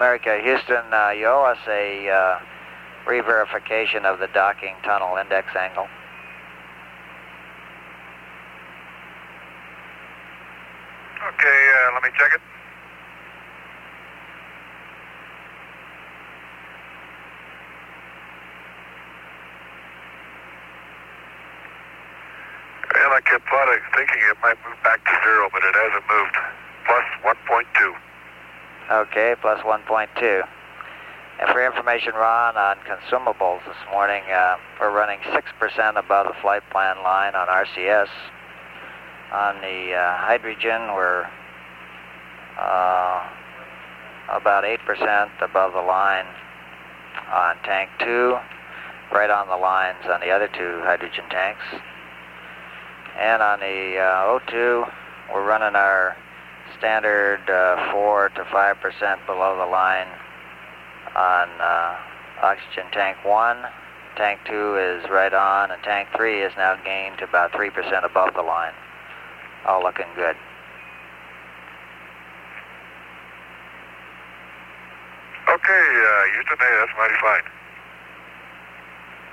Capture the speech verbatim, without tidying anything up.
America, Houston, uh, you owe us a uh, re-verification of the docking tunnel index angle. Okay, uh, let me check it. Well, I kept thought of thinking it might move back to zero, but it hasn't moved. Plus one point two. Okay, plus one point two. And for information, Ron, on consumables this morning, uh, we're running six percent above the flight plan line on R C S. On the uh, hydrogen, we're uh, about eight percent above the line on tank two, right on the lines on the other two hydrogen tanks. And on the uh, O two, we're running our standard uh, four to five percent below the line on uh, oxygen tank one. Tank two is right on, and tank three is now gained to about three percent above the line. All looking good. Okay, uh, Houston, hey, that's mighty fine.